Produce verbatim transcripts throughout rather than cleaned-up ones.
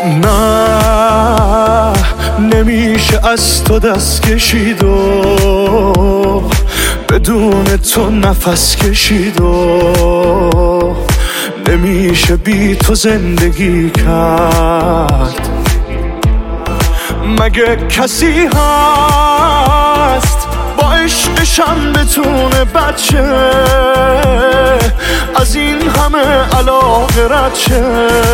نه نمیشه از تو دست کشید و بدون تو نفس کشید و نمیشه بی تو زندگی کرد. مگه کسی هست با عشقشم بتونه بچه از این همه علاقه رد شه؟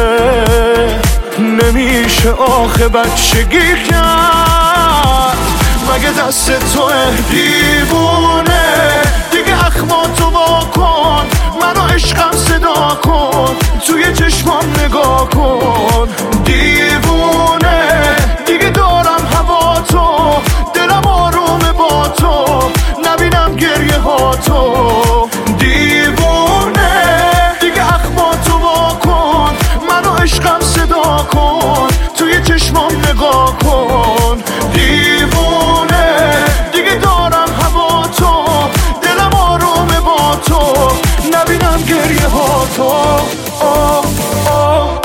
نمیشه آخه بچگی کرد. مگه دست توه دیوونه دیگه اخماتو وا کن، منو عشقم صدا کن، توی چشمام نگاه کن. دیوونه دیگه دارم هوا تو، دلم آرومه با تو، نبینم گریه ها تو. دیوونه دیگه اخماتو وا کن، منو عشقم صدا کن، توی چشمام نگاه کن. دیوونه دیگه دارم هوا تو، دلم آرومه با تو، نبینم گریه ها تو. آه آه.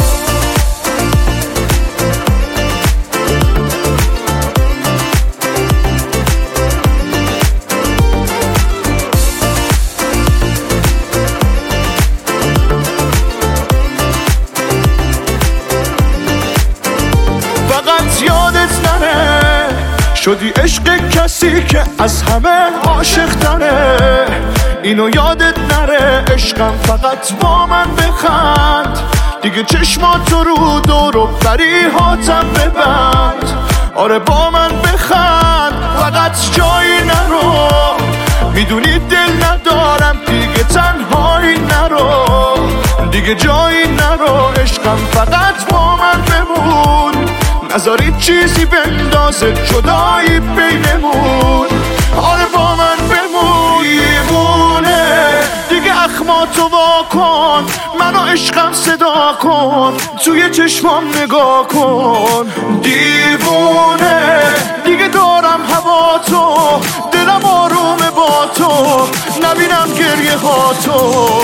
فقط یادت نره شدی عشق کسی که از همه عاشق تره. اینو یادت نره عشقم فقط با من بخند، دیگه چشماتو رو دور و بری هاتم ببند. آره با من بخند فقط جایی نرو، میدونی دل ندارم دیگه تنهایی نرو، دیگه جایی نرو عشقم فقط با من بمون. نذاری چیزی بندازه جدایی بینمون، آره با من بمون. دیوونه دیگه اخماتو وا کن، منو عشقم صدا کن، توی چشمام نگاه کن. دیوونه دیگه دارم هوا تو، دلم آرومه با تو، نبینم گریه ها تو.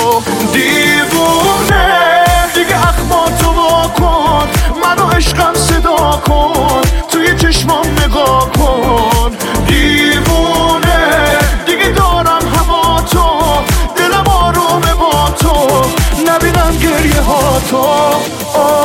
دیوونه دیگه اخماتو وا کن، منو عشقم صدا کن، توی چشمام نگاه کن. دیوونه دیگه دارم هوا تو، دلم آرومه با تو، نبینم گریه ها تو.